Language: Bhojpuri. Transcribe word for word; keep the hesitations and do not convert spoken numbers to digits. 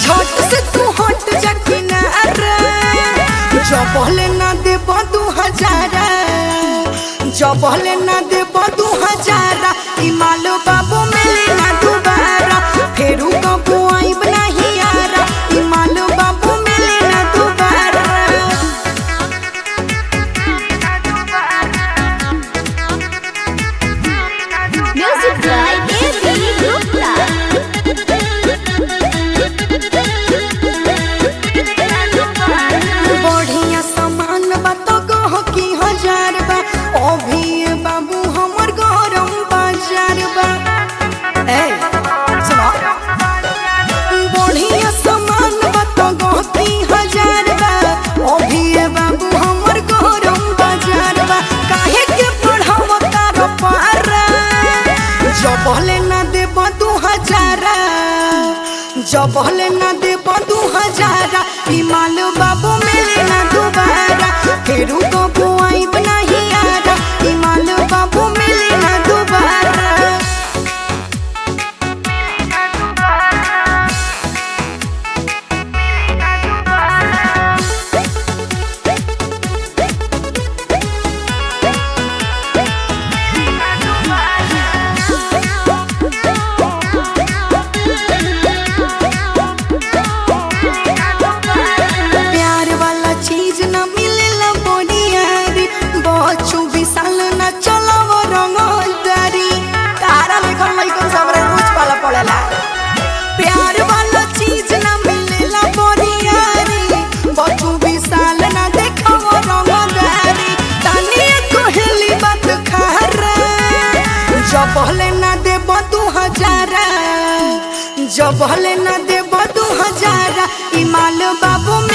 झट से तू हट जा किनारा जबले ना देब दू हजारा जबले ना देब दू हजारा ई माल बाबू मिली ना दोबारा फेरू कबू आइब नहीं यारा ई माल बाबू मिली ना दोबारा। Music by Devi Gupta. बढ़िया सामान बा तो कह की हजार बा अभी बाबू हमर गरम बाजार बा। ए सुनो बढ़िया सामान बा तो कह की हजार बा अभी बाबू हमर गरम बाजार बा काहे के बढ़ाव तार पारा जबले ना देब दू हजारा जबले ना देब दू हजारा ई माल बाबू मिले ना दोबारा फेरू कबू आइब नहीं यारा ई माल बाबू मिले ना दोबारा। प्यार वाला चीज ना मिलेला बोनियारी बच्चू विशाल ना चलाव रंगदारी तारा लेखन लइकन सबरे रोज पाला पड़ेला। प्यार वाला चीज ना मिलेला बोनियारी बच्चू विशाल ना देखाव रंगदारी तानी कोहली बात खारा जबले ना देब दू हजारा जबले ना देब दू हजारा ई माल बाबू